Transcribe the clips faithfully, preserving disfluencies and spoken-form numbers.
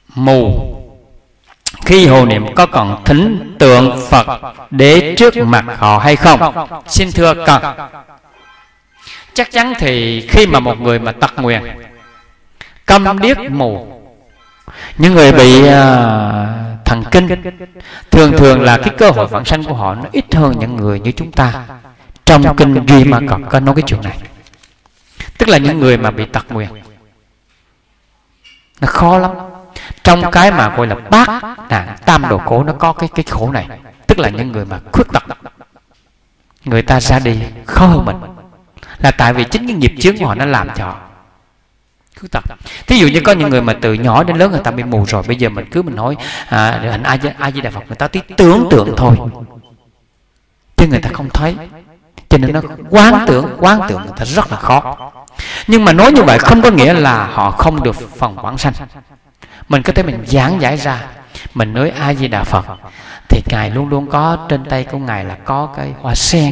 mù khi hộ niệm có còn thính tượng Phật để trước mặt họ hay không? Xin thưa cần. Chắc chắn thì khi mà một người mà tật nguyền, câm điếc mù, những người bị uh, thần kinh, thường thường là cái cơ hội vãng sanh của họ nó ít hơn những người như chúng ta. Trong kinh Duy Ma Cật có nói cái chuyện này, tức là những người mà bị tật nguyền nó khó lắm. Trong cái mà gọi là bát nạn tam đồ khổ nó có cái cái khổ này, tức là những người mà khuyết tật, người ta ra đi khó hơn mình, là tại vì chính những nghiệp chướng của họ nó làm cho họ khuyết tật. Thí dụ như có những người mà từ nhỏ đến lớn người ta bị mù rồi, bây giờ mình cứ mình nói à, hành A Di A Di Đà Phật, người ta tí tưởng tượng thôi chứ người ta không thấy, cho nên nó quán tưởng quán tưởng người ta rất là khó. Nhưng mà nói như vậy không có nghĩa là họ không được phần vãng sanh. Mình có thể mình giảng giải ra, mình nói A Di Đà Phật thì Ngài luôn luôn có trên tay của Ngài là có cái hoa sen.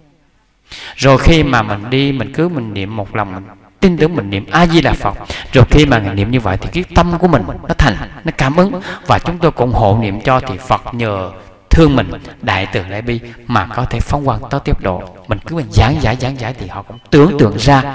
Rồi khi mà mình đi, mình cứ mình niệm một lòng, mình tin tưởng mình niệm A Di Đà Phật. Rồi khi mà Ngài niệm như vậy thì cái tâm của mình nó thành, nó cảm ứng, và chúng tôi cũng hộ niệm cho, thì Phật nhờ thương mình, đại từ đại bi mà có thể phóng quang tới tiếp độ. Mình cứ mình giảng giải giảng giải thì họ cũng tưởng tượng ra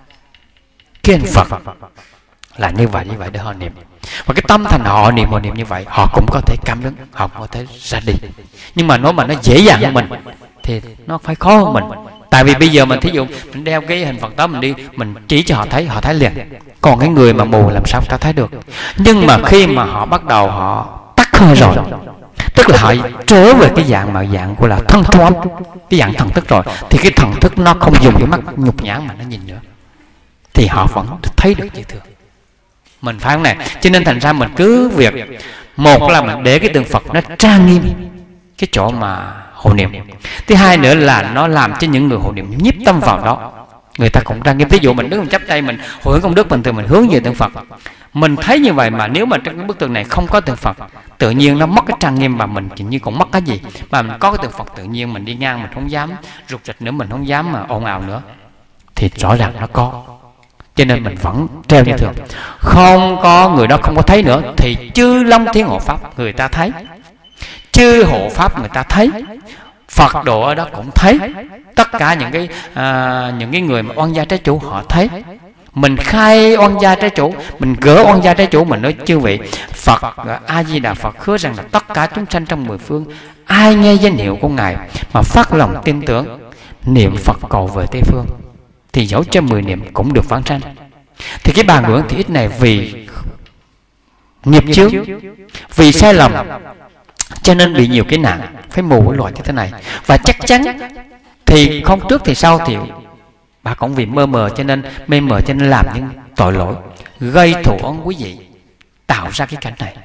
cái anh Phật là như vậy như vậy để họ niệm. Và cái tâm thành họ niệm họ niệm như vậy, họ cũng có thể cảm ứng, họ cũng có thể ra đi. Nhưng mà nói mà nó dễ dàng hơn mình thì nó phải khó hơn mình. Tại vì bây giờ mình thí dụ mình đeo cái hình Phật đó mình đi, mình chỉ cho họ thấy, họ thấy liền. Còn cái người mà mù làm sao ta thấy được? Nhưng mà khi mà họ bắt đầu họ tắt hơi rồi, tức là họ trở về cái dạng mà dạng của là thân thông, cái dạng thần thức rồi, thì cái thần thức nó không dùng cái mắt nhục nhãn mà nó nhìn nữa, thì họ vẫn thấy được như thường. Mình phải không này? Cho nên thành ra mình cứ việc, một là mình để cái tượng Phật nó trang nghiêm cái chỗ mà hộ niệm. Thứ hai nữa là nó làm cho những người hộ niệm nhiếp tâm vào đó, người ta cũng trang nghiêm. Ví dụ mình đứng mình chắp tay mình hồi hướng công đức, mình từ mình hướng về tượng Phật, mình thấy như vậy. Mà nếu mà trong cái bức tượng này không có tượng Phật, tự nhiên nó mất cái trang nghiêm, và mình chỉ như cũng mất cái gì. Mà mình có cái tượng Phật, tự nhiên mình đi ngang mình không dám rụt rịch nữa, mình không dám mà ồn ào nữa, thì rõ ràng nó có. Cho nên mình vẫn treo như thường. Không có người đó không có thấy nữa, thì chư Long Thiên Hộ Pháp người ta thấy, chư hộ Pháp người ta thấy, Phật độ ở đó cũng thấy, tất cả những cái à, những cái người mà oan gia trái chủ họ thấy. Mình khai oan gia trái chủ, mình gỡ oan gia trái chủ, mình nói chư vị Phật A Di Đà Phật hứa rằng là tất cả chúng sanh trong mười phương, ai nghe danh hiệu của Ngài mà phát lòng tin tưởng, niệm Phật cầu về Tây Phương, thì dẫu trên mười niệm cũng được vãng sanh. Thì cái bà ngưỡng thì ít này vì nghiệp chướng, vì sai lầm, cho nên bị nhiều cái nạn, phải mù cái loại như thế này. Và chắc chắn thì không trước thì sau thì bà cũng vì mơ mờ, cho nên mê mờ cho nên làm những tội lỗi, gây thù oán quý vị, tạo ra cái cảnh này.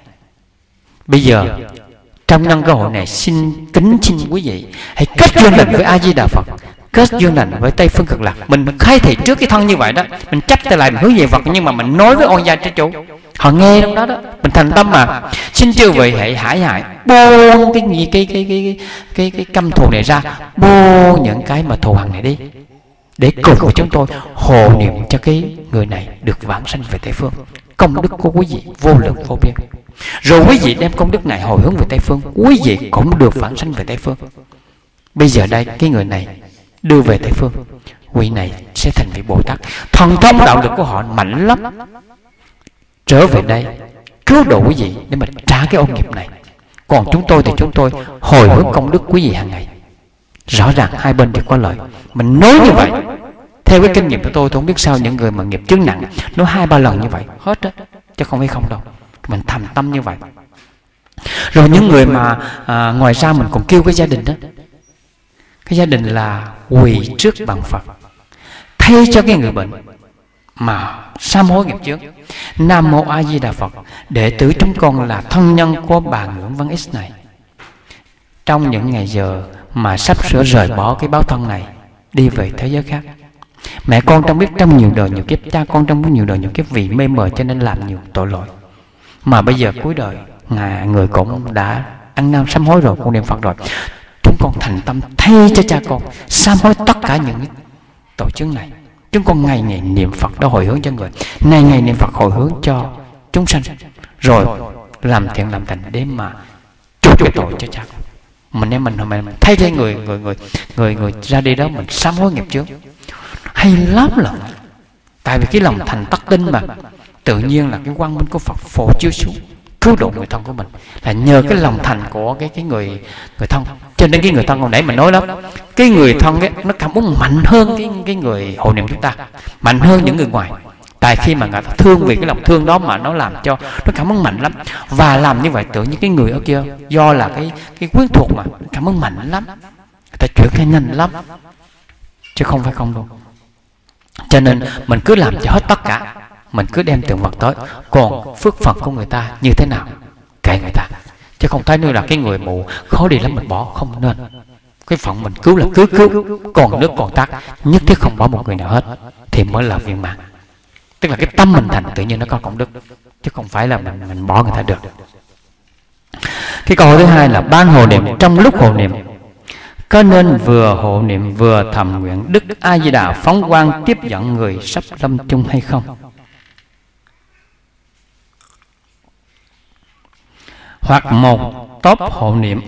Bây giờ trong nhân cơ hội này, xin kính xin quý vị hãy kết duyên lành với A Di Đà Phật, kết duyên lành với Tây Phương Cực Lạc. Mình khai thị trước cái thân như vậy đó, mình chắp tay lại mình hướng về Phật, nhưng mà mình nói với oan gia trái chủ, họ nghe trong đó đó, mình thành tâm mà. Xin chư vị hãy hải hại buông cái cái cái cái cái cái cái căm thù này ra, buông những cái mà thù hằn này đi, để cùng với chúng tôi hộ niệm cho cái người này được vãng sanh về Tây Phương. Công đức của quý vị vô lượng vô biên. Rồi quý vị đem công đức này hồi hướng về Tây Phương, quý vị cũng được vãng sanh về Tây Phương. Bây giờ đây cái người này đưa về Tây Phương, vị này sẽ thành vị Bồ Tát. Thần thông đạo lực của họ mạnh lắm, trở về đây cứu độ quý vị để mà trả cái ôn nghiệp này. Còn chúng tôi thì chúng tôi hồi hướng công đức quý vị hàng ngày. Rõ ràng hai bên đều có lợi. Mình nói như vậy, theo cái kinh nghiệm của tôi, tôi không biết sao những người mà nghiệp chướng nặng nói hai ba lần như vậy hết á, chứ không phải không đâu. Mình thầm tâm như vậy. Rồi những người mà à, ngoài ra mình còn kêu cái gia đình đó, cái gia đình là quỳ trước bằng Phật, thay cho cái người bệnh mà sám hối nghiệp chướng. Nam mô A Di Đà Phật, đệ tử chúng con là thân nhân của bà Nguyễn Văn X này, trong những ngày giờ mà sắp sửa rời bỏ cái báo thân này đi về thế giới khác. Mẹ con trong biết trong nhiều đời nhiều kiếp, cha con trong nhiều đời nhiều kiếp vì mê mờ cho nên làm nhiều tội lỗi, mà bây giờ cuối đời ngài người cũng đã ăn năn sám hối rồi, con niệm Phật rồi. Chúng con thành tâm thay cho cha con sám hối tất cả những tội chướng này. Chúng con ngày ngày niệm Phật đó hồi hướng cho người, ngày ngày niệm Phật hồi hướng cho chúng sanh. rồi làm thiện làm thành để mà chuộc cái tội cho cha con mình. Em mình mình thấy cái người người người người người ra đi đó mình sám hối nghiệp chướng hay lắm là tại vì cái lòng thành tắc tin mà tự nhiên là cái quang minh của Phật phổ chiếu xuống cứu độ người thân của mình là nhờ cái lòng thành của cái cái người người thân. Cho nên cái người thân hồi nãy mình nói đó, cái người thân ấy, nó cảm ứng mạnh hơn cái cái người hộ niệm chúng ta, mạnh hơn những người ngoài. Tại khi mà người ta thương vì cái lòng thương đó mà nó làm cho nó cảm ứng mạnh lắm, và làm như vậy tự nhiên cái người ở kia do là cái cái quyến thuộc mà cảm ứng mạnh lắm, người ta chuyển cái nhanh lắm chứ không phải không đâu. Cho nên mình cứ làm cho hết tất cả, mình cứ đem tượng vật tới, còn phước phần của người ta như thế nào kệ người ta, chứ không thấy như là cái người mù khó đi lắm mình bỏ, không nên. Cái phận mình cứu là cứ cứu, còn nước còn tắt, nhất thiết không bỏ một người nào hết thì mới là viên mãn. Tức là cái tâm mình thành tự nhiên nó có công đức, chứ không phải là mình mình bỏ người ta được. Cái câu thứ hai là ban hộ niệm trong lúc hộ niệm có nên vừa hộ niệm vừa thầm nguyện Đức A Di Đà phóng quang tiếp dẫn người sắp lâm chung hay không? Hoặc một tốp hộ niệm,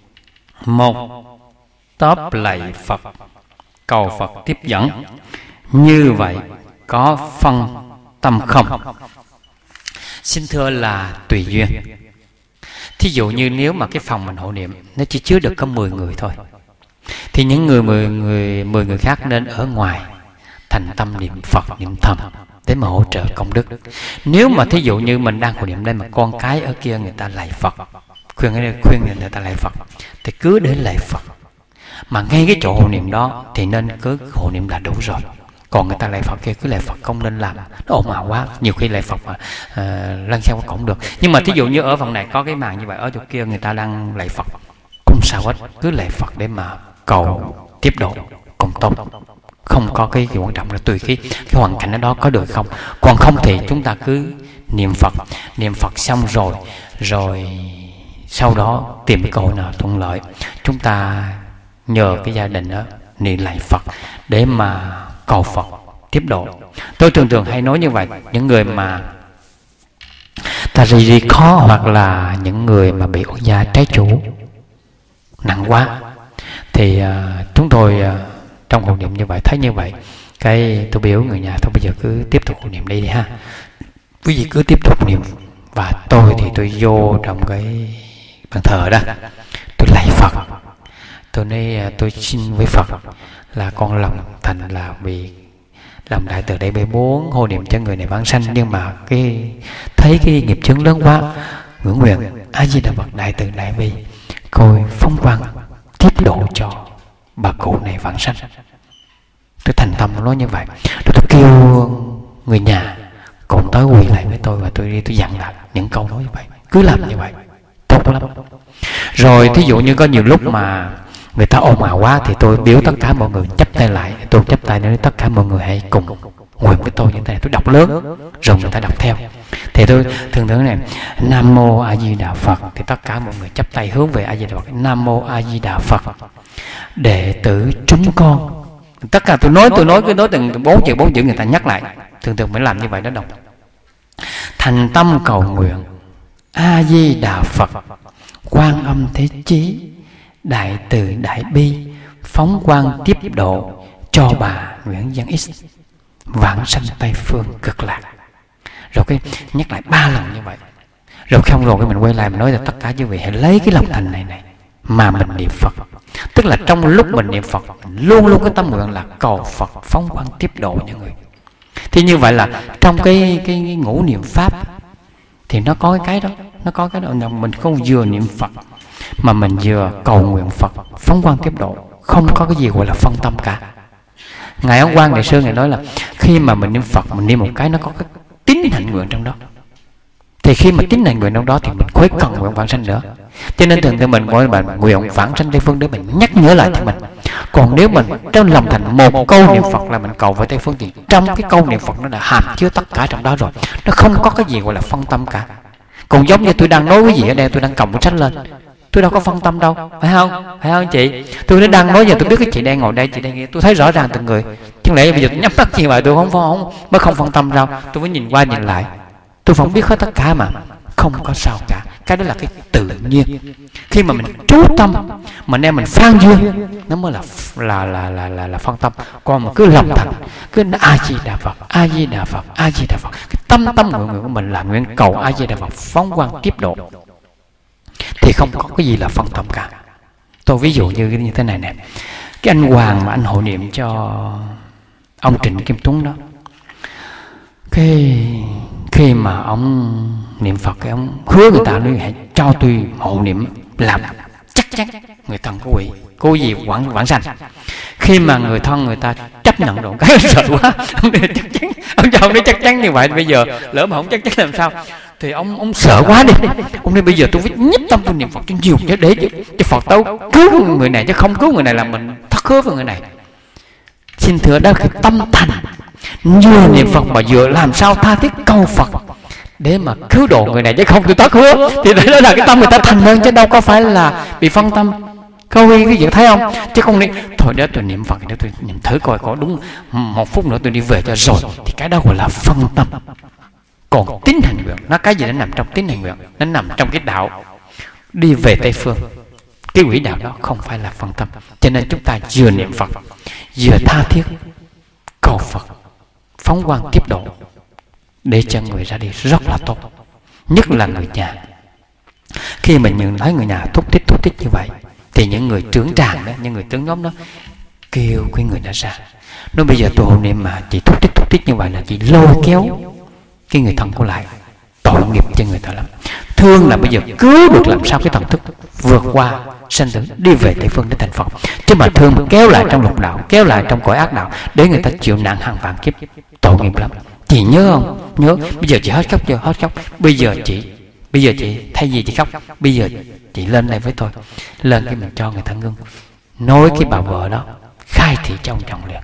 một tốp lạy Phật cầu Phật tiếp dẫn, như vậy có phân tâm không? Xin thưa là tùy duyên. Thí dụ như nếu mà cái phòng mình hộ niệm nó chỉ chứa được có mười người thôi, thì những người mười người mười người khác nên ở ngoài thành tâm niệm Phật niệm thầm để mà hỗ trợ công đức. Nếu mà thí dụ như mình đang hộ niệm đây mà con cái ở kia người ta lạy Phật, khuyên khuyên người ta lạy Phật thì cứ để lạy Phật, mà ngay cái chỗ hộ niệm đó thì nên cứ hộ niệm là đủ rồi. Còn người ta lạy Phật kia cứ lạy Phật không nên làm nó ồn ào quá, nhiều khi lạy Phật mà uh, lăn xeo cũng được. Nhưng mà thí dụ như ở phần này có cái màn như vậy, ở chỗ kia người ta đang lạy Phật không sao hết, cứ lạy Phật để mà cầu tiếp độ cùng tốt, không có cái gì quan trọng, là tùy cái cái hoàn cảnh đó có được không. Còn không thì chúng ta cứ niệm Phật, niệm Phật xong rồi rồi sau đó tìm cái cơ hội nào thuận lợi, chúng ta nhờ cái gia đình đó niệm lạy Phật để mà cầu Phật tiếp độ. Tôi thường thường hay nói như vậy, những người mà ta rì rì khó, hoặc là những người mà bị ổ da trái chủ nặng quá, thì uh, chúng tôi uh, trong hộ niệm như vậy thấy như vậy, cái tôi biểu người nhà thôi bây giờ cứ tiếp tục hộ niệm đi đi ha, quý vị cứ tiếp tục niệm, và tôi thì tôi vô trong cái bàn thờ đó tôi lạy Phật, tôi nói tôi xin với Phật là con lòng thành là vì làm đại từ đây mới muốn hộ niệm cho người này vãng sanh, nhưng mà cái thấy cái nghiệp chướng lớn quá, ngưỡng nguyện A Di Đà Phật đại từ đại bi coi phóng quang tiếp độ cho bà cụ này vãng sanh. Tôi thành tâm nói như vậy, rồi tôi kêu người nhà cùng tới quỳ lại với tôi, và tôi đi tôi dặn lại những câu nói như vậy, cứ làm như vậy tốt lắm. Rồi thí dụ như có nhiều lúc mà người ta ồn ào quá thì tôi biểu tất cả mọi người chắp tay lại, tôi chắp tay nói tất cả mọi người hãy cùng nguyện với tôi những tay, tôi đọc lớn rồi người ta đọc theo. Thì tôi thường thường này Nam Mô A Di Đà Phật, thì tất cả mọi người chắp tay hướng về A Di Đà Phật. Nam Mô A Di Đà Phật, đệ tử chúng con. Tất cả tôi nói tôi nói cứ nói từng bốn chữ bốn chữ người ta nhắc lại, thường thường phải làm như vậy đó đọc. Thành tâm cầu nguyện A Di Đà Phật, Quan Âm Thế Chí, đại từ đại bi, phóng quang tiếp độ cho bà Nguyễn Văn X vãng sanh Tây Phương Cực Lạc. Rồi cái nhắc lại ba lần như vậy, rồi không rồi cái mình quay lại mình nói là tất cả quý vị hãy lấy cái lòng thành này này mà mình niệm Phật. Tức là trong lúc mình niệm Phật mình luôn luôn cái tâm nguyện là cầu Phật phóng quang tiếp độ những người. Thì như vậy là trong cái cái, cái ngũ niệm pháp thì nó có cái đó, nó có cái đó, mình không vừa niệm Phật mà mình vừa cầu nguyện Phật phóng quang tiếp độ, không có cái gì gọi là phân tâm cả. Ngài Ấn Quang Đại Sư Ngài nói là khi mà mình niệm Phật mình niệm một cái nó có cái tín hạnh nguyện trong đó, thì khi mà tín hạnh nguyện trong đó thì mình khối cần nguyện vãng sanh nữa. Cho nên thường thì mình gọi là nguyện vãng sanh Tây Phương để mình nhắc nhớ lại cho mình. Còn nếu mình trong lòng thành một câu niệm Phật là mình cầu với Tây Phương, thì trong cái câu niệm Phật nó đã hàm chứa tất cả trong đó rồi, nó không có cái gì gọi là phân tâm cả. Còn giống như tôi đang nói với gì ở đây, tôi đang cầm cuốn sách lên, tôi đâu có phân tâm đâu, phải không? Phải không chị? Tôi nó đang nói giờ tôi biết cái chị đang ngồi đây, chị đang nghe, tôi thấy rõ ràng từng người. Chứ lẽ bây giờ tôi nhắm mắt như vậy tôi không không mới không phân tâm đâu, tôi mới nhìn qua nhìn lại, tôi vẫn biết hết tất cả mà. không có sao cả. Cái đó là cái tự nhiên. Khi mà mình chú tâm, mà đem mình phan duyên, nó mới là là là là là, là phân tâm. Còn mà cứ lòng thành, cứ A Di Đà Phật, A Di Đà Phật, A Di Đà Phật, cái tâm tâm nguyện nguyện của mình là nguyện cầu A Di Đà Phật phóng quang tiếp độ, thì không có cái gì là phân tâm cả. Tôi ví dụ như như thế này nè, cái anh Hoàng mà anh hộ niệm cho ông Trịnh Kim Tuấn đó, cái khi mà ông niệm Phật, cái ông hứa người ta nói hãy cho tôi hộ niệm làm chắc chắn người thân của quỷ cô gì quảng quảng sanh. Khi mà người thân người ta chấp nhận được cái sợ quá, ông nói chắc chắn, ông cho ông nói chắc chắn như vậy, bây giờ lỡ mà không chắc chắn làm sao, thì ông ông sợ quá đi. Ông nói bây giờ tôi viết nhất tâm tôi niệm Phật cho nhiều chứ, để cho, cho Phật tao cứu người này, chứ không cứu người này là mình thất hứa với người này. Xin thưa đó cái tâm thành, vừa niệm Phật mà vừa làm sao tha thiết cầu Phật để mà cứu độ người này, chứ không tôi thất hứa, thì đó là cái tâm người ta thành hơn, chứ đâu có phải là bị phân tâm. Câu Huy cái gì thấy không? Chứ không đi thôi để tôi niệm Phật, để tôi niệm thử coi có đúng một phút nữa tôi đi về cho rồi, thì cái đó gọi là phân tâm. Còn tín hành nguyện, nó cái gì nó nằm trong tín hành nguyện, nó nằm trong cái đạo đi về Tây Phương. Cái quỹ đạo đó không phải là phân tâm. Cho nên chúng ta vừa niệm Phật, vừa tha thiết cầu Phật phóng quang tiếp độ để cho người ra đi rất là tốt. Nhất là người nhà. Khi mình nhận thấy người nhà thúc thích thúc thích như vậy, thì những người trưởng tràng đó, những người tướng nhóm đó kêu cái người đã ra, nói bây giờ tôi hộ niệm mà chị thúc thích thúc thích như vậy là chị lôi kéo cái người thân của lại, tội nghiệp cho người ta lắm. Thương là bây giờ cứu được làm sao cái thần thức vượt qua sanh tử đi về Tây Phương để thành Phật, chứ mà thương kéo lại trong lục đạo, kéo lại trong cõi ác đạo để người ta chịu nạn hàng vạn kiếp, tội nghiệp lắm. Chị nhớ không? Nhớ. Bây giờ chị hết khóc chưa? Hết khóc. Bây giờ chị bây giờ chị thay vì chị khóc, bây giờ chị lên đây với tôi, lên cái mình cho người ta ngưng, nói cái bà vợ đó khai thị cho ông chồng liền.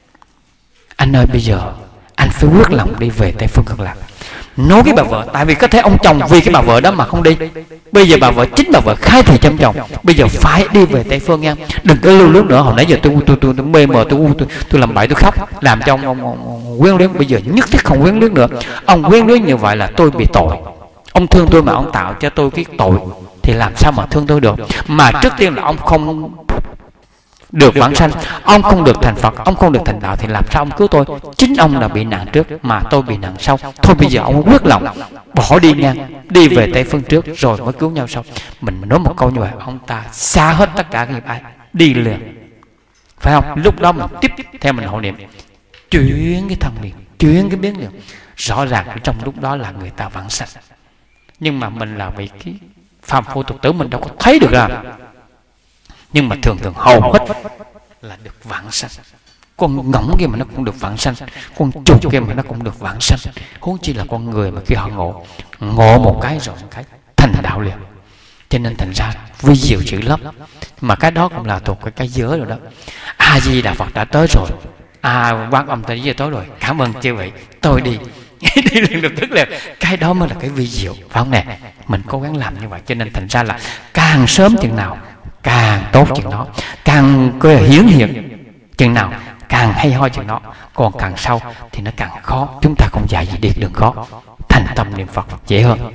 Anh ơi, bây giờ anh phải quyết lòng đi về Tây Phương Cực Lạc. Nói cái bà vợ, tại vì có thể ông chồng vì cái bà vợ đó mà không đi. Bây giờ bà vợ, chính bà vợ khai thị cho ông chồng, bây giờ phải đi về Tây Phương nha, đừng có lưu luyến nữa. Hồi nãy giờ tôi tôi tôi, tôi mê mờ, tôi, tôi tôi làm bậy, tôi khóc, làm cho ông, ông, ông quyến luyến. Bây giờ nhất thiết không quyến luyến nữa. Ông quyến luyến như vậy là tôi bị tội. Ông thương tôi mà ông tạo cho tôi cái tội, thì làm sao mà thương tôi được? Mà trước tiên là ông không được vãng sanh, ông không được thành Phật, ông không được thành đạo, thì làm sao ông cứu tôi? Chính ông là bị nạn trước mà tôi bị nạn sau. Thôi bây giờ ông quyết lòng bỏ đi nha, đi về Tây Phương trước rồi mới cứu nhau sau. Mình nói một câu như vậy, ông ta xa hết tất cả nghiệp ai, đi liền, phải không? Lúc đó mình tiếp theo mình hộ niệm, chuyển cái thân liền, chuyển cái biến liền. Rõ ràng trong lúc đó là người ta vãng sanh, nhưng mà mình là vì cái phàm phu tục tử mình đâu có thấy được ra. Nhưng mà thường thường hầu hết là được vãng sanh. Con ngỗng kia mà nó cũng được vãng sanh, con chuột kia mà nó cũng được vãng sanh, huống chi là con người mà khi họ ngộ ngộ một cái rồi một cái thành đạo liền. Cho nên thành ra vi diệu chữ lắm. Mà cái đó cũng là thuộc cái cái giới rồi đó. A Di Đà Phật đã tới rồi, à Quan Âm tới giờ tới rồi, cảm ơn chư vị, tôi đi đi liền được tức liền. Cái đó mới là cái vi diệu, phải không nè? Mình cố gắng làm như vậy. Cho nên thành ra là càng sớm chừng nào càng tốt chừng đó, càng có hiển hiện chừng nào càng hay ho chừng đó. Còn càng sau thì nó càng khó. Chúng ta không dạy gì đi đường khó, thành tâm niệm Phật dễ hơn.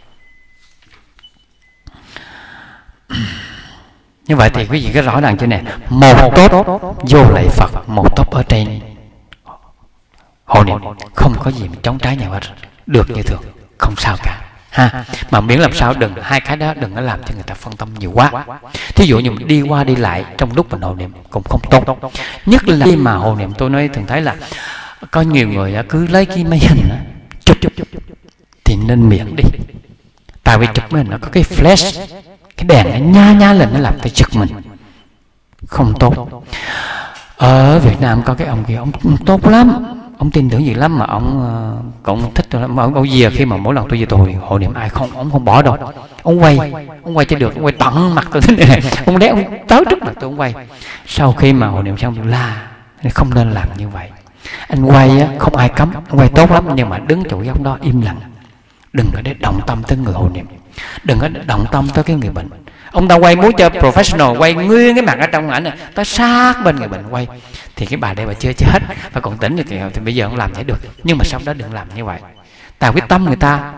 Như vậy thì quý vị có rõ ràng chứ nè, một tốt vô lạy Phật, một tốt ở trên hộ niệm, không có gì chống trái nhau hết, được như thường, không sao cả ha. Mà miễn làm sao đừng hai cái đó đừng có làm cho người ta phân tâm nhiều quá. Thí dụ như mình đi qua đi lại trong lúc mình hộ niệm cũng không tốt. Nhất là khi mà hộ niệm, tôi nói thường thấy là có nhiều người cứ lấy cái máy hình chụp thì nên miệng đi. Tại vì chụp mình nó có cái flash, cái đèn nó nha nha lên, nó làm tay giật mình, không tốt. Ở Việt Nam có cái ông kia, ông tốt lắm, ông tin tưởng gì lắm, mà ông uh, cũng thích lắm. Mà ông, ông về khi mà mỗi lần tôi về tôi hộ niệm ai không, ông không bỏ đâu. Ông quay, ông quay cho được, ông quay tận mặt tôi thế này, ông để ông tới trước mặt tôi, ông quay. Sau khi mà hộ niệm xong tôi la, không nên làm như vậy. Anh quay á, không ai cấm, ông quay tốt lắm, nhưng mà đứng chỗ giống đó im lặng, đừng có để động tâm tới người hộ niệm, đừng có động tâm tới cái người bệnh. Ông ta quay muốn cho professional, quay nguyên cái mặt ở trong ảnh này, ta sát bên người bệnh quay, thì cái bà đây bà chưa chết và còn tỉnh thì, thì bây giờ ông làm thế được. Nhưng mà sau đó đừng làm như vậy. Tại cái tâm người ta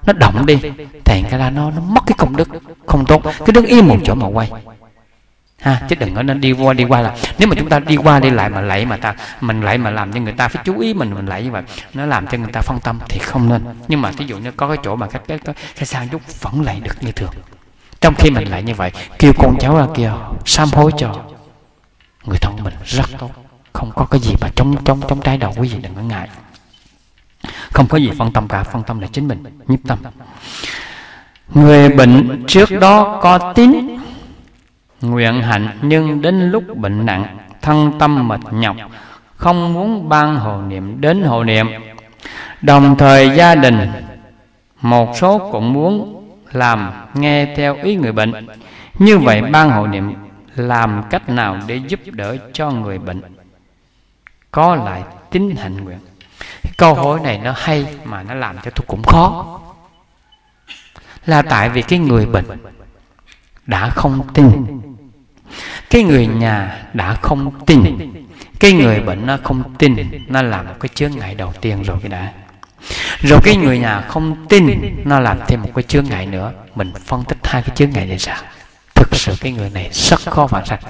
nó động đi thì cái là nó nó mất cái công đức không tốt. Cứ đứng yên một chỗ mà quay ha, chứ đừng có nên đi qua đi qua. Là nếu mà chúng ta đi qua đi lại mà lạy mà ta mình lạy mà làm cho người ta phải chú ý mình mình lạy như vậy, nó làm cho người ta phân tâm thì không nên. Nhưng mà thí dụ như có cái chỗ mà cái cái cái, cái sang chút vẫn lạy được như thường, trong khi mình lại như vậy kêu con cháu ra kia sám hối cho người thân của mình rất tốt, không có cái gì mà trong trong trong trái đầu quý vị đừng có ngại, không có gì phân tâm cả. Phân tâm là chính mình nhiếp tâm. Người bệnh trước đó có tín nguyện hạnh, nhưng đến lúc bệnh nặng thân tâm mệt nhọc, không muốn ban hộ niệm đến hộ niệm. Đồng thời gia đình một số cũng muốn làm nghe theo ý người bệnh. Như vậy ban hộ niệm làm cách nào để giúp đỡ cho người bệnh có lại tín hạnh nguyện? Câu hỏi này nó hay mà nó làm cho tôi cũng khó. Là tại vì cái người bệnh đã không tin, cái người nhà đã không tin, cái người bệnh nó không tin, nó làm một cái chướng ngại đầu tiên rồi cái đã. Rồi cái người nhà không tin, nó làm thêm một cái chướng ngại nữa. Mình phân tích hai cái chướng ngại này ra, thực sự cái người này rất khó vãng sanh.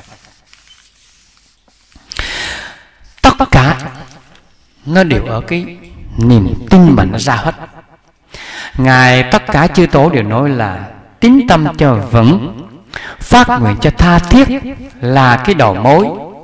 Tất cả nó đều ở cái niềm tin mà nó ra hết. Ngài tất cả chư tổ đều nói là tín tâm cho vững, phát nguyện cho tha thiết là cái đầu mối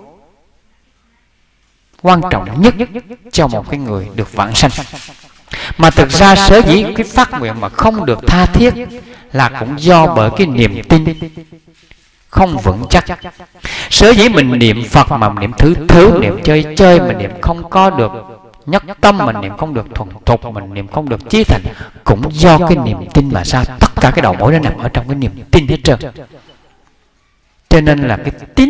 quan trọng nhất cho một cái người được vãng sanh. Mà thực ra sở dĩ cái phát nguyện mà không được tha thiết là cũng do bởi cái niềm tin không vững chắc. Sở dĩ mình niệm Phật mà niệm thứ thứ, niệm chơi chơi, mình niệm không có được nhất tâm, mình niệm không được thuần thục, mình niệm không được chí thành, cũng do cái niềm tin mà ra. Tất cả cái đầu mối nó nằm ở trong cái niềm tin hết trơn. Cho nên là cái tín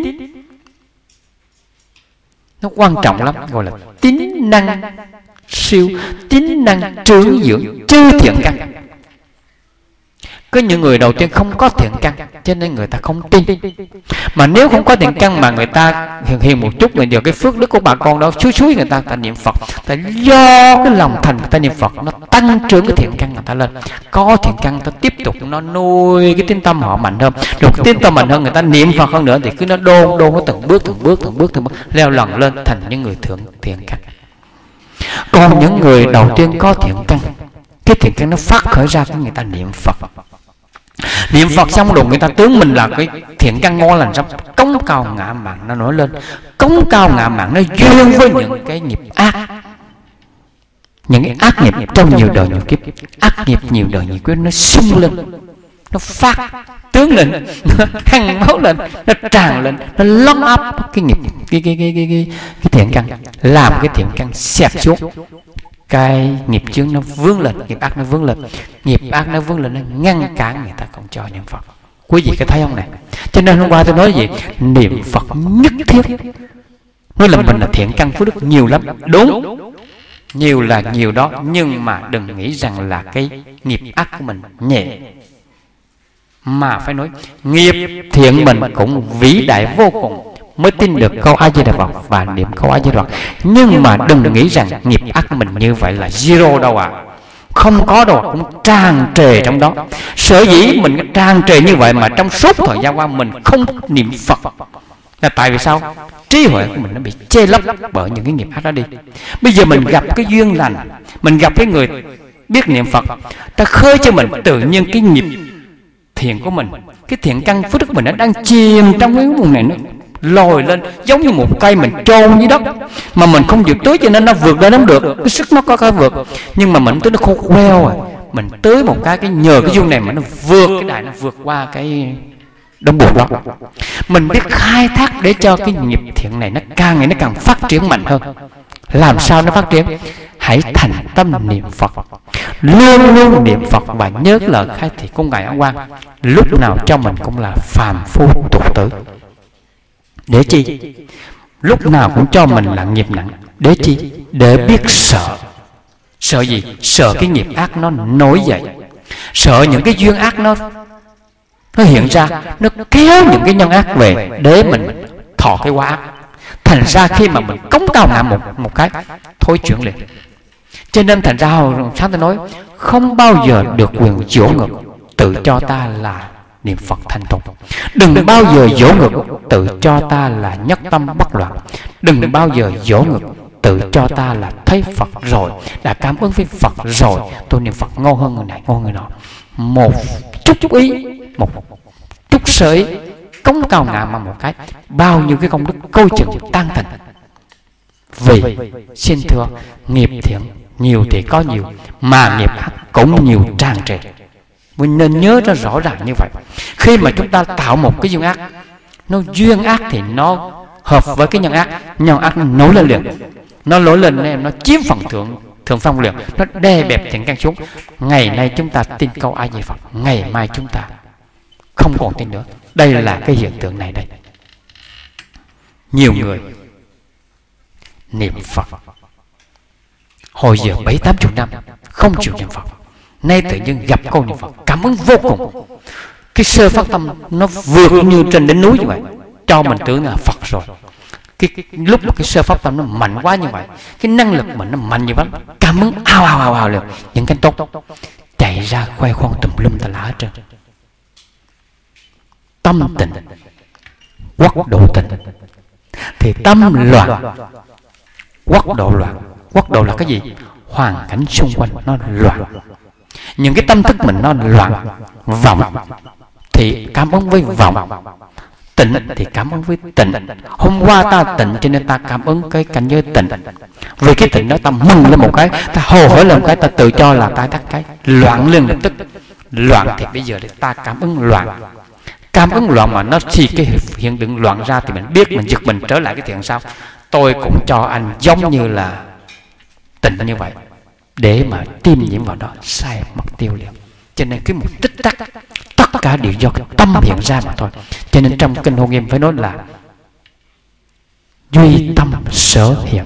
nó quan trọng lắm, gọi là tín năng siêu, tín năng trướng dưỡng chư thiện căn. Có những người đầu tiên không có thiện căn cho nên người ta không tin. Mà nếu không có thiện căn mà người ta hiền hiền một chút, người điều cái phước đức của bà con đó suối suối người ta, ta niệm Phật, ta do cái lòng thành người ta niệm Phật, nó tăng trưởng cái thiện căn người ta lên. Có thiện căn ta tiếp tục nó nuôi cái tín tâm họ mạnh hơn. Rồi cái tín tâm mạnh hơn, người ta niệm Phật hơn nữa thì cứ nó đôn đôn nó từng bước từng bước từng bước từng bước leo lần lên thành những người thượng thiện căn. Còn những người đầu tiên có thiện căn, cái thiện căn nó phát khởi ra cái người ta niệm Phật. Niệm Phật xong rồi người ta tướng mình là cái thiện căn ngon lành, xong cống cao ngạ mạn nó nổi lên. Cống cao ngạ mạn nó duyên với những cái nghiệp ác, những cái ác nghiệp trong nhiều đời nhiều kiếp, ác nghiệp nhiều đời nhiều kiếp nó sung lên, nó phát tướng lên, nó hăng máu lên, nó tràn lên, nó lấn áp cái nghiệp cái cái cái cái cái, cái thiện căn, làm cái thiện căn xẹp xuống. Cái nghiệp chướng nó vướng lên, nghiệp ác nó vướng lên, nghiệp ác nó vướng lên, nó ngăn cản người ta không cho niệm Phật. Quý vị có thấy không này? Cho nên hôm qua tôi nói gì? Niệm Phật nhất thiết. Nói là mình là thiện căn phước đức nhiều lắm, đúng, nhiều là nhiều đó, nhưng mà đừng nghĩ rằng là cái nghiệp ác của mình nhẹ, mà phải nói nghiệp thiện mình cũng vĩ đại vô cùng mới tin được câu A Di Đà Phật và niệm câu A Di Đà Phật. Nhưng mà đừng nghĩ rằng nghiệp ác của mình như vậy là zero đâu à, không có đâu, cũng tràn trề trong đó. Sở dĩ mình tràn trề như vậy mà trong suốt thời gian qua mình không niệm Phật là tại vì sao? Trí huệ của mình nó bị che lấp bởi những cái nghiệp ác đó đi. Bây giờ mình gặp cái duyên lành, mình gặp cái người biết niệm Phật, ta khơi cho mình tự nhiên cái nghiệp thiện của mình, cái thiện căn phước đức mình nó đang chìm trong cái vùng này, nó lồi lên giống như một cây mình chôn dưới đất mà mình không chịu tưới, cho nên nó vượt lên không được, cái sức nó có cái vượt, nhưng mà mình tưới nó khô queo à. Mình tưới một cái cái nhờ cái dung này mà nó vượt cái đài, nó vượt qua cái đống bùn đó. Mình biết khai thác để cho cái nghiệp thiện này nó càng ngày nó càng phát triển mạnh hơn. Làm sao nó phát triển? Hãy thành tâm niệm Phật, luôn luôn niệm Phật và nhớ lời khai thị của Ngài A Quang, lúc nào cho mình cũng là phàm phu tục tử. Để chi? Lúc nào cũng cho mình là nghiệp nặng. Để chi? Để biết sợ. Sợ gì? Sợ cái nghiệp ác nó nổi dậy, sợ những cái duyên ác nó nó hiện ra, nó kéo những cái nhân ác về để mình thọ cái quả ác. Thành ra khi mà mình cống cao ngạo một một cái thôi chuyển liền. Cho nên thành ra hồi sáng tôi nói không bao giờ được quyền dỗ ngực tự cho ta là niệm Phật thanh tùng. Đừng bao giờ dỗ ngực tự cho ta là nhất tâm bất loạn. Đừng bao giờ dỗ ngực tự cho ta là thấy Phật rồi, đã cảm ứng với Phật rồi, tôi niệm Phật ngon hơn người này, ngon người nọ. Một chút chút ý, một chút sợi cống cao ngạo mà một cái, bao nhiêu cái công đức coi chừng tan thành. Vì xin thưa, nghiệp thiện nhiều thì có nhiều, mà nghiệp ác cũng nhiều tràn trề. Mình nên nhớ ra rõ ràng như vậy. Khi mà chúng ta tạo một cái duyên ác, nó duyên ác thì nó hợp với cái nhân ác, nhân ác nó nổi lên liền, nó nổi lên em nó chiếm phần thượng thượng phong liền, nó đè bẹp thiện căn xuống. Ngày nay chúng ta tin câu A Di Phật, ngày mai chúng ta không còn tin nữa. Đây là cái hiện tượng này đây. Nhiều người niệm Phật hồi giờ bảy tám chục năm không chịu niệm Phật, nay tự nhiên gặp câu niệm Phật cảm ứng vô cùng. Cái sơ phát tâm nó vượt như trên đỉnh núi như vậy, cho mình tưởng là Phật rồi. Cái, cái lúc mà cái sơ pháp tâm nó mạnh quá như vậy, cái năng lực mình nó mạnh như vậy, cảm ứng ao ao ao ao liền, những cái tốt chạy ra khoe khoang tùm lum tà lá hết trơn. Tâm tình quốc độ tình, thì tâm loạn quốc độ loạn. Quốc độ là cái gì? Hoàn cảnh xung quanh nó loạn, những cái tâm thức mình nó loạn. Vọng thì cảm ứng với vọng, tịnh thì cảm ứng với tịnh. Hôm qua ta tịnh cho nên ta cảm ứng cái cảnh giới tịnh. Vì cái tịnh đó ta mừng lên một cái, ta hồ hởi lên một cái, ta tự cho là ta đắc cái loạn lên lập tức. Loạn thì bây giờ thì ta cảm ứng loạn. Cảm ứng loạn mà nó thì cái hiện tượng loạn ra thì mình biết, mình giật mình trở lại cái thiện sao. Tôi cũng cho anh giống như là tịnh như vậy, để mà tiêm nhiễm vào đó sai mất tiêu liền. Cho nên cái một tích tắc tất cả đều do cái tâm hiện ra mà thôi. Cho nên trong kinh Hoa Nghiêm phải nói là duy tâm sở hiện,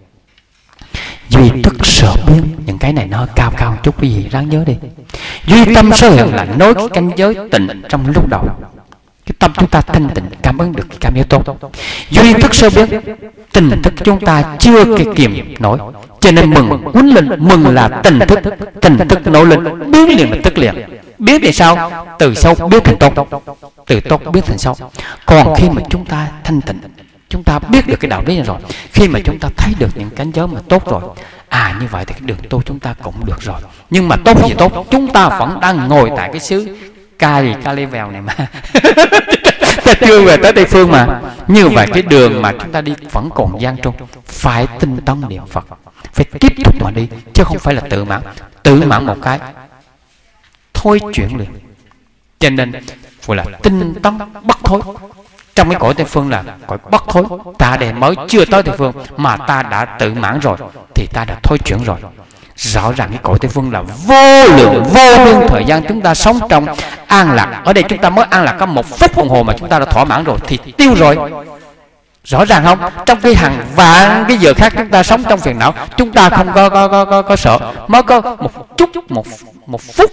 duy tức sở biến. Những cái này nó cao cao chút, cái gì ráng nhớ đi. Duy tâm sở hiện là nói cái cảnh giới tịnh trong lúc đầu, cái tâm chúng ta thanh tịnh cảm ứng được cái cảm giới tốt. Duy thức sơ biến, tình thức chúng ta chưa cái kiềm nổi, cho nên mừng quýnh lên. Mừng là tình thức, tình thức nổi lên, biến liền là tức liền. Biến thì sao? Từ xấu biến thành tốt, từ tốt biến thành xấu. Còn khi mà chúng ta thanh tịnh, chúng ta biết được cái đạo lý này rồi, khi mà chúng ta thấy được những cánh giới mà tốt rồi, à như vậy thì cái đường tu chúng ta cũng được rồi. Nhưng mà tốt gì tốt, chúng ta vẫn đang ngồi tại cái xứ ca gì ca lê vèo này mà ta chưa về tới Tây Phương mà. Như vậy cái đường mà chúng ta đi vẫn còn gian truân, phải tinh tấn niệm Phật, phải tiếp tục mà đi, chứ không phải là tự mãn. Tự mãn một cái thôi chuyển liền. Cho nên gọi là tinh tấn bất thối. Trong cái cõi Tây Phương là cõi bất thối. Ta đây mới chưa tới Tây Phương mà ta đã tự mãn rồi, thì ta đã thôi chuyển rồi. Rõ ràng cái cõi Tây Phương là vô lượng vô biên thời gian chúng ta sống trong an lạc. Ở đây chúng ta mới an lạc có một phút đồng hồ mà chúng ta đã thỏa mãn rồi thì tiêu rồi. Rõ ràng không? Trong khi hàng vạn cái giờ khác chúng ta sống trong phiền não, chúng ta không có có có có, có sợ, mới có một chút một một phút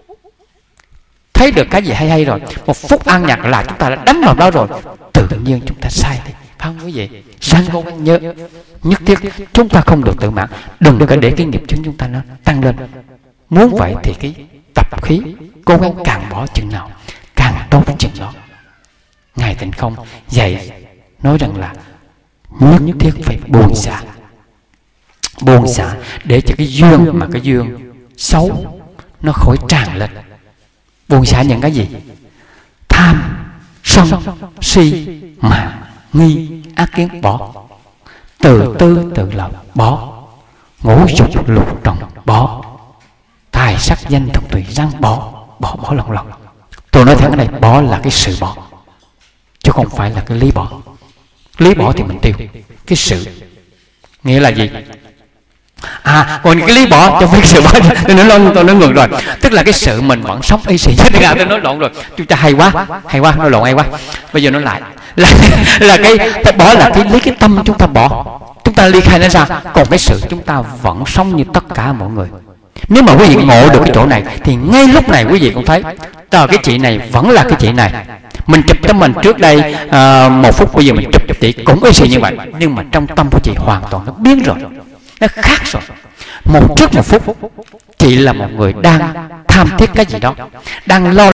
thấy được cái gì hay hay rồi, một phút an nhạc là chúng ta đã đánh vào đó rồi. Tự nhiên chúng ta sai đi, phải không quý vị? Ráng cố gắng nhớ, nhất thiết chúng ta không được tự mãn, đừng có để cái nghiệp chướng chúng ta nó tăng lên. Muốn vậy thì cái tập khí cố gắng càng bỏ chừng nào càng tốt chừng đó. Ngài Tịnh Không dạy nói rằng là nhất thiết phải buông xả, buông xả để cho cái duyên mà cái duyên xấu nó khỏi tràn lên. Buông xả những cái gì? Tham, sân, si, mạng, nghi, ác kiến bỏ, tự tư tự lợi bỏ, ngũ dục lục trần bỏ, tài sắc danh thực tùy răng bỏ, bỏ bỏ lòng lòng. Tôi nói theo cái này, bỏ là cái sự bỏ, chứ không phải là cái lý bỏ. Lý bỏ thì mình tiêu, cái sự nghĩa là gì? À, còn cái lý bỏ cho phải cái sự bỏ, tôi nói lộn, tôi nói ngược rồi. Tức là cái sự mình vẫn sống y sĩ, chứ tôi nói lộn rồi. Chúng ta hay quá, hay quá, nói lộn hay quá. Bây giờ nó lại là, là cái, cái bỏ là cái lấy cái tâm chúng ta bỏ, chúng ta ly khai nó ra. Còn cái sự chúng ta vẫn sống như tất cả mọi người. Nếu mà quý vị ngộ được cái chỗ này thì ngay lúc này quý vị cũng thấy trời, cái chị này vẫn là cái chị này. Mình chụp tấm mình trước đây à, một phút bây giờ mình chụp chị cũng y sĩ như vậy, nhưng mà trong tâm của chị hoàn toàn nó biến rồi, nó khác rồi. Một trước một phút, chị là một người đang tham thiết cái gì đó, đang lo